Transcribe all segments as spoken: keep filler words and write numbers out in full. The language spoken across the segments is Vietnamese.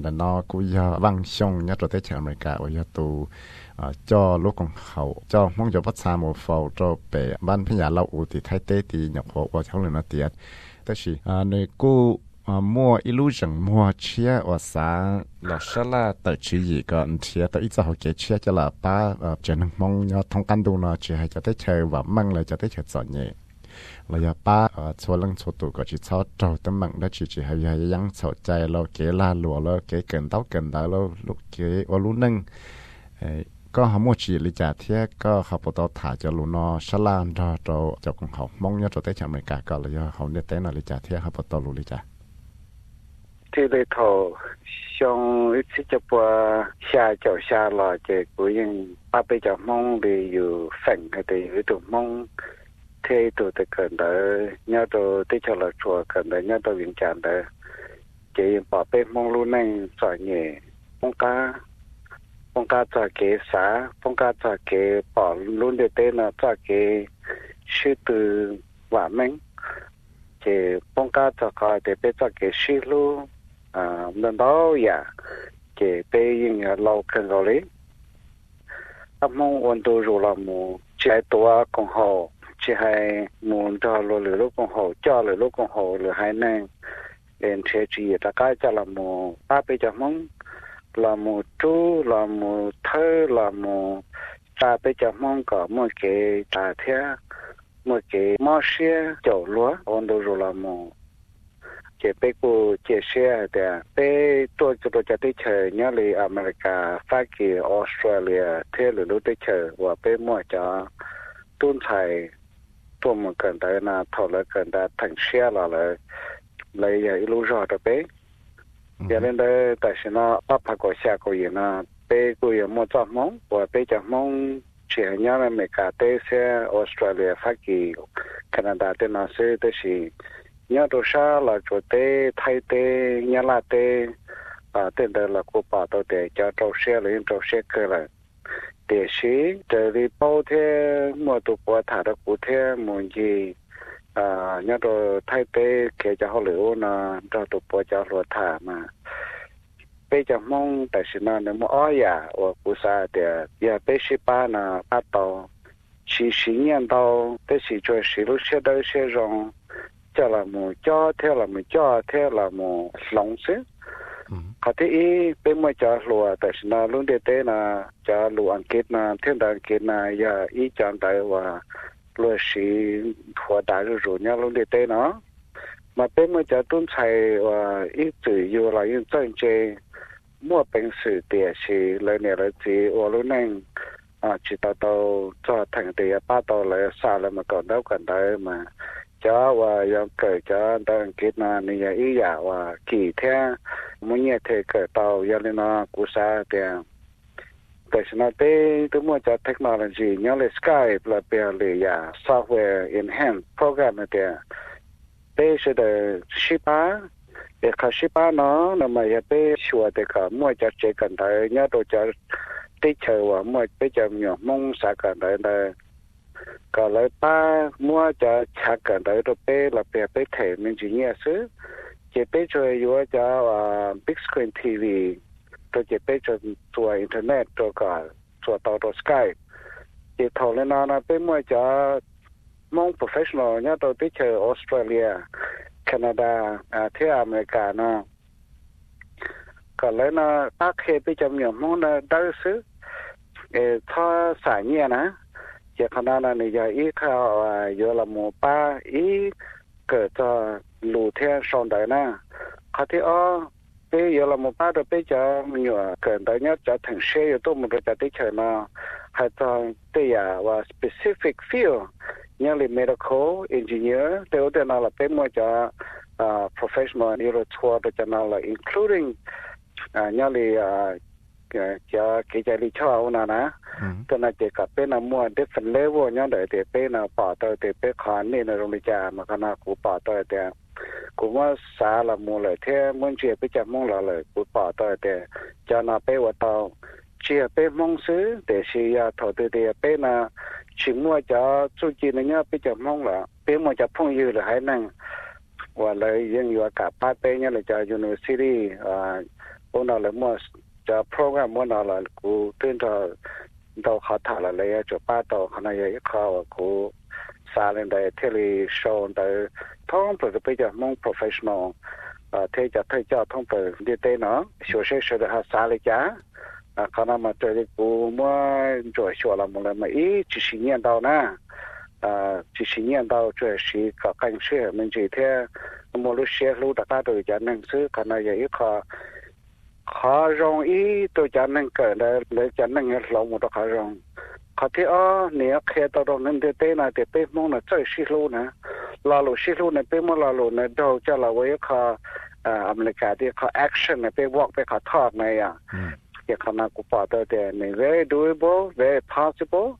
là nó cũng do vang sông nhất rồi tới chợ America ở do tù cho lúc còn hậu cho mong cho bắt xa một phẩu cho bé ban phía nhà lâu thì thay tế thì nhập hộ vào trong nó tiệtแต่是啊那个啊摸一路上摸车我啥老师啦到处一个车到一直好给车就了把呃只能蒙要通感度呢只还就得车ว่ามั่งเลยจะได้เฉยๆเนี่ยเราอย่าป้าเอ่อชัวร์เรื่องชัวร์ตัวก็จะชอบเจ้าตั้งมั่งแล้วจะให้ยังสนใจเราเกล้าหลัวเราเกเกินเต้าเกินได้เราลูกเกว่ารู้นึงเอ่อก็หาหมดชีลิจ่าเทียก็เขาปตถ่ายจะรู้นอชลานเราเราเจ้าของเขามองเนี่ยเราได้จากอเมริกาก็เลยเขาเนี่ยเต้นลิจ่าเทียเขาปตรู้ลิจ่าที่เลยทอช่วงที่จะปัวชาเจ้าชาลอเจกูยังป้าไปจะมองดีอยู่ฝั่งกันดีอยู่ตรงมองเที่ยวตัวแต่เกินเด้อเนี่ยตัวที่จะเราชัวเกินเด้อเนี่ยตัววิ่งจานเด้อเจยังป้าไปมองรู้นั่งสอยเนี่ยมองกาphong ca cho cái xã phong ca cho cái bỏ luôn để tên là cho cái sư từ hòa minh thì phong ca cho coi để bé cho cái sư lu à nên đó ya cái bé những lâu cần rồi đấy ấp mong ôn tu rồi là mu chạy tua con hồ chỉ hay muốn cho rồi lúc con hồ cho rồi lúc con hồ rồi hai nàng đến thế chỉ ta cái cho là mu ba bé cho mong là một chú là một thơ là một ta bây giờ mong có một cái ta theo một cái mỏ xe chậu lúa on đồ rồi là một cái bé cô chia sẻ để bé tôi cho tôi cho tới chờ nhớ đi America Hoa Kỳ Australia theo lối lúc tới chờ và bé mua cho tuân thầy tôi một cần tới là thầu lại cần đã thành xe là lại lấy cái lúa rồi đó bé giờ nên đây tại sao nó bắt phải có xe có gì nó bé cô giờ mua cho mong và bé cho mong chỉ nhớ là mấy cái tế xe Australia Hoa Kỳ Canada tên nó sẽ tới gì nhớ đồ sa là chỗ tế Thái tế nhớ là tế à tên đây là cô bảo tôi để cho trâu xe lên trâu xe cơ là để xí để đi bao thế mua tụ qua thả được cụ thế muốn gì à nhớ đồ Thái tế kể cho họ liệu nó cho tụ qua cho họ thả mà bây giờ mong tại sao nó nếu mà ở nhà và cụ sa để giờ bây giờ ba nó bắt đầu chỉ十年到这是做十六岁到十种叫了么叫theo là么叫theo là么long sư có thể ý bên mà cho lúa tại sao nó luôn để thế là cho lúa ăn kết là thiên đàng kết là giờ ý chọn đại và lúa sĩ thua đại rồi nhau luôn để thế nó mà bên mà cho tuân thầy và ý tự yêu là những chân chơi mua bệnh sự địa sĩ lời này là gì và luôn nên à chỉ tao tao cho thành thì ba tao lại xa là mà còn đâu còn đấy mà cho và yang cởi cho đang kết na này ý giả và kỳ theo muốn nghe thể cởi tao yang lên nó cú sa thì tại sao nó thế tôi muốn cho technology nhớ là Skype là bây giờ là software enhanced program thì bây giờ là shipa để khai shipa nó là mà giờ bây giờ thì cả mua cho chơi cần đấy nhớ đồ cho tí chờ và mua bây giờ nhiều mong sao cần đấy là có lấy ba mua cho cha cần đấy rồi bây là bây bây thể mình chỉ nghe chứ chỉ bây giờ yêu cho big screen ti vi rồi chỉ bây giờ cho internet rồi cả cho tàu rồi Skype chỉ thầu lên nó là bây mua cho mong professional nhá tôi tí chờ Australia Canada à thế America nó có lấy nó bác khi bây giờ nhiều mong là đỡ chứ ê thọ xài nhẹ nè chỉ khả năng là này giờ ít theo à giờ là một ba ít cỡ cho lù theo son đấy nè có thể ở bây giờ là một ba rồi bây giờ nhiều cỡ đấy nhá cho thành xe yếu tố một cái tới chờ nó hay cho bây giờ và specific field như là medical engineer đều để nó là bên mua cho professional neuro tour để cho nó là including như là cho cái giải lý cho nó nè cho nên chỉ có bên nào mua different level nhá để để bên nào bỏ tới để bên khoản này là trong lý trả mà cái nào cũng bỏ tới để cũng mà xã là mua lại thế muốn chuyện bây giờ muốn là lại cũng bỏ tới để cho nó bên vào tàu chỉ bên mong xứ để xí thầu từ để bên nào chỉ mua cho chú chị này nhá bây giờ mong là bên mua cho phong dư là hay năng và lại dân vừa cả ba bên nhá là cho university ô nào là mua cho program mua nào là cô tên cho đâu họ thả là lấy cho ba tàu họ này cái khó cô xa lên đây tele show đây thông bởi bây giờ mong professional à thế cho thấy cho thông bởi đi tên nó sửa sẽ sửa được họ xa lấy giá à còn mà chơi cô mua rồi sửa là một lần mà ít chỉ xin nhận đâu nè à chỉ xin nhận đâu chơi chỉ có cảnh sửa mình chỉ theo một lúc xe lúc đã ta rồi cho nên xứ còn này vậy khó khó rong ý tôi cho nên cỡ là để cho nên nghe lòng một đó khó rong khó thì ở nếu khi tao đâu nên để tên là để bên mong là chơi xí luôn nè là lúc xí luôn này bên mong là lúc này đâu cho là với khó à America thì khó action này bên walk bên khó talk này à cái khó nào cũng bảo tôi để này very doable very possible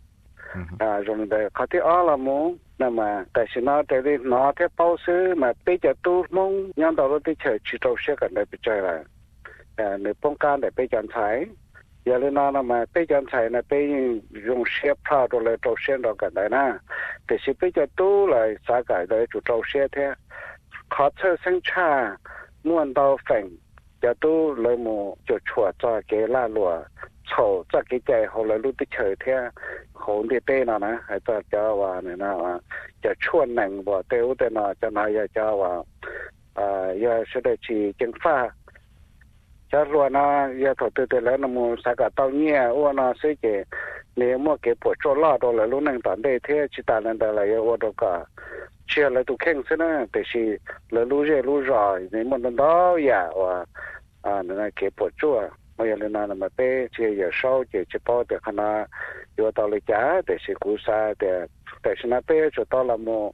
à rồi để khó thì ở là muốn nè mà tại sao nó để đi nó theo bao xứ mà bây giờ tôi mong nhân đầu nó đi chơi chỉ trâu xe gần đây bị chơi lại à nếu phong can để bây giờ thấy giờ lên nó mà bây giờ thấy là bây dùng xe phao rồi lại trâu xe đó gần đây nè để chỉ bây giờ tôi lại xả cái đấy chủ trâu xe thế khó chơi sinh cha muốn đâu phèn giờ tôi lấy một chỗ chùa cho cái la lụa chầu cho cái chạy họ lại lúc đi chơi thế họ đi tên nào nè hay cho cho vào này nào cho chuồn nặng vào tiêu tên nào cho nó giờ cho vào à giờ sẽ để chỉ chứng pha cho luôn nó giờ thầu tư tư lấy nó mua sao cả tao nhẹ ô nó sẽ chỉ nếu mua cái bộ cho lót rồi lại lúc năng tận đây thế chỉ ta lên đây là ô đâu cả chia lại tụ khen thế nữa để chỉ là lúc rồi lúc rồi nếu mà nó đó ya và à nó cái bộ chua mà giờ lên nào mà bé chỉ giờ sau chỉ chỉ bao để khả năng giờ tao lấy giá để chỉ cú sa để để xin nó bé cho tao là mua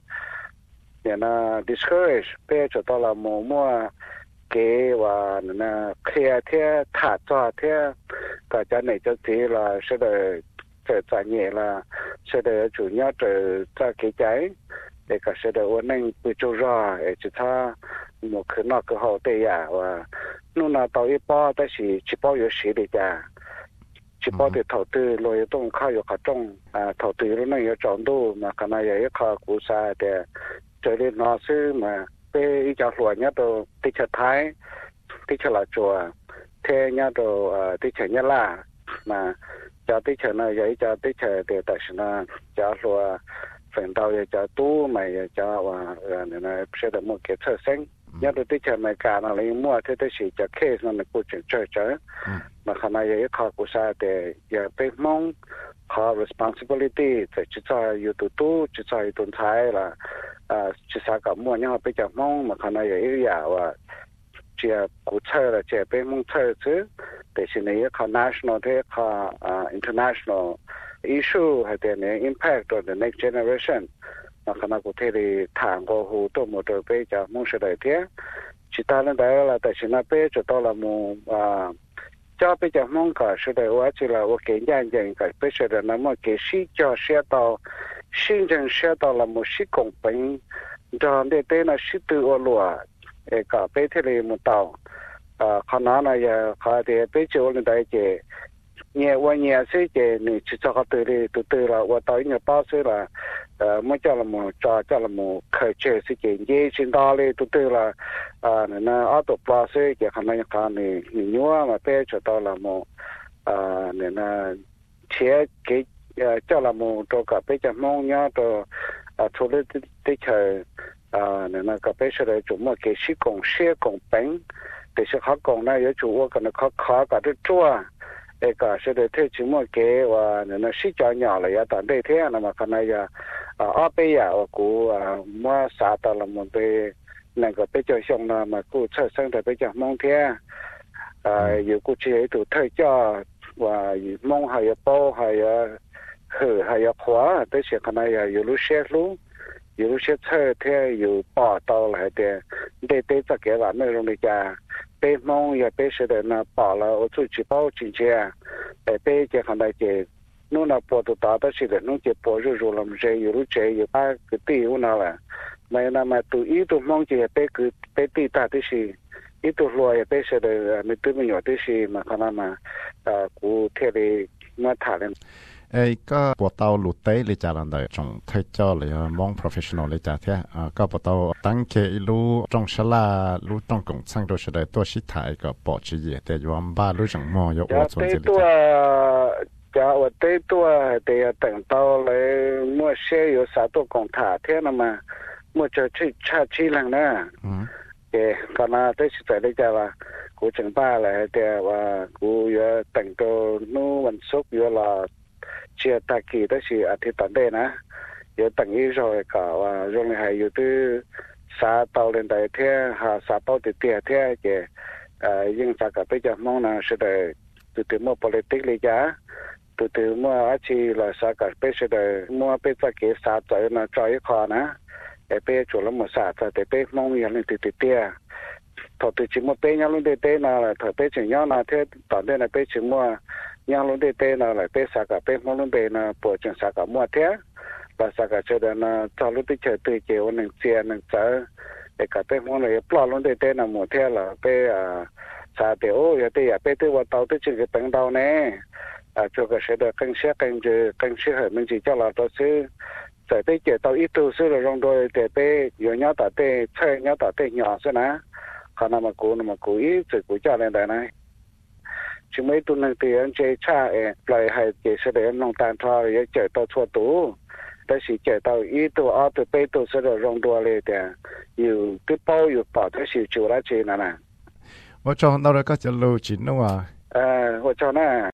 nhà nó discourage bé cho tao là mua mua cái và nó kia thế thả cho thế cả cho này cho thì là sẽ để sẽ trả nhẹ là sẽ để chủ nhà trở ra cái trái để cả sẽ để ổn định bị trôi ra để chỉ tha một cái nọ cái hậu tây à và lúc nào tàu ít bao但是chỉ bao nhiêu sĩ để trả chỉ bao để đầu tư rồiต้องเข้าอยู่ขา中อ่าđầu tư lúc này有涨度mà cái này有靠股市的这里老师嘛被一家伙伢都地车台地车老做thế伢都呃地车伢啦嘛叫地车呢有一家地车的但是呢叫说phần đầu giờ cho tu mày cho và này này sẽ được một cái thợ sinh nhớ được tí chờ mày cả nó lấy mua thế thế chỉ cho case nó là câu chuyện chơi chơi mà khả năng giờ khó của sao để giờ phải mong khó responsibility để chỉ cho yêu tu tu chỉ cho tuần thái là à chỉ sao cả mua nhau bây giờ mong mà khả năng giờ giờ và chỉ cụ chơi là chỉ phải mong chơi chứ để xin này khó national thế khó international issue hay là impact on the next generation mà khả năng có thể thì thẳng qua hồ tô một đời bây giờ mong sẽ đại thế chỉ ta lên đây là tại sao nó bây giờ tôi là một à cho bây giờ mong cả sẽ đại hóa chỉ là một cái nhân dân cái bây giờ là một cái sĩ cho sẽ tao sinh dân sẽ tao là một sĩ công bình cho nên đây là sĩ tự ở lúa cả bây giờ thì một tàu à khả năng là giờ khả thì bây giờ lên đây chỉ nhẹ qua nhẹ sẽ chỉ này chỉ cho họ tự đi tự tự là qua tới nhà bao sẽ là mới cho là một cho cho là một khởi chế sẽ chỉ dễ xin đo đi tự tự là à nó ở tổ bao sẽ chỉ khả năng khả này nhiều mà bé cho tao là một à nên là chế cái cho là một cho cả bé cho mong nhá cho à cho lên tới chơi à nên là cả bé sẽ là chủ một cái sĩ công sĩ công bình để sẽ khó công này có chủ cái nó khó khó cả được chua cái sẽ để thấy chúng một cái và nó sĩ cho nhỏ là ya tận đây thế là mà cái này ya ở bây giờ của mua xã tao là một cái này cái bây giờ xong là mà cô chơi sang tại bây giờ mong thế à nhiều cô chị ấy từ thời cho và mong hay bao hay hử hay khóa tới sẽ cái này ya nhiều lúc xe luôn nhiều lúc xe chơi thế nhiều bỏ tao lại để để để cho cái bạn này luôn đi cha bé mong ya bé sẽ để nó bỏ là ở chỗ chỉ bao chính chế để bé chỉ khả năng chỉ nó là bỏ tụ ta đó sẽ để nó chỉ bỏ rồi rồi làm gì rồi lúc chơi rồi ba cái tiêu nào là mà nó mà tụ ý tụ mong chỉ bé cứ bé tì ta thế gì ý tụ loài bé sẽ để mình tự mình nhỏ thế gì mà khả năng mà à cụ thể thì mà thả lên เอ้ก็ปวดเตาหลุดเต้เลยจ้าลันเดจงเทจ่อเลยมอง professional เลยจ้าเท่อ่าก็ปวดเตาตั้งเครู้จงฉลารู้ต้องกงช่างตัวเฉลยตัวชิดถ่ายก็ปอดชี้เย่แต่ยอมบ้ารู้จังมอยกว่าส่วนเจริญจะว่าเตตัวเตียแต่งเตาเลยเมื่อเชื่ออยู่สาตัวกองถ่าเท่านั้นมาเมื่อจะชื่อชาชีหลังนะเอ๋ก็น่าได้สิแต่ได้จ้าว่ากูจังบ้าเลยแต่ว่ากูอยู่แต่งตัวนู้วันศุกร์อยู่ละเชียตากีได้สิอาทิตย์ตันเดนะอยู่แต่งยี่รอยก็ว่าโรงเรียนอยู่ที่สาเตาเรียนได้เท่าหาสาเตาติดเตี้ยเท่าเก๋เอ่อยิ่งจากกับไปจากมองนะสุดเลยตัวตัวมั่ว politics เลยจ้าตัวตัวมั่วอาชีพละสักไปสุดเลยมั่วไปจากเกษาใจนะใจคอนะแต่ไปจุลมั่วศาสตร์แต่ไปมองอย่างนี้ติดเตี้ยถอดตัวจิมั่วไปยังลุงเดเต้น่ะถอดไปถึงย้อนน่ะเท่ตอนเดินไปถึงมั่วยังลุงเดเต้น่ะเลยไปสักไปมองลุงเดน่ะปวดจังสักมั่วเท่ละสักเฉยๆน่ะตอนลุงไปเจอตัวเกี่ยวหนึ่งเสียหนึ่งเจอไอ้กับไปมองเลยปลอดลุงเดเต้น่ะมั่วเท่ละไปอ่าสาเดียวอย่าเตะอย่าไปตัวว่าเตาตัวจึงจะเป็นเตาแน่อ่าจก็เสด็จกันเสียกันจะกันเสียให้มันจะเจ้าเราตัวซื้อใส่ไปเจอเตาอีตัวซื้อเราลงโดยแต่ไปอยู่เนาะแต่ไปใช่เนาะแต่ไปหยอซะนะเขานำมากูนำมากูอีจะกูเจ้าอะไรได้นะชิไม่ตัวนึงเตียนเจชาเอปล่อยให้เจเสด็จลงตามทออย่าเจอตัวชั่วตัวแต่สิเจอเตาอีตัวอ้อตัวไปตัวเสด็จลงตัวเลยแต่อยู่ที่เป้าอยู่ปอดแต่สิจูราเจนั่นน่ะ我找到了个叫路径的话， 呃，我找呢。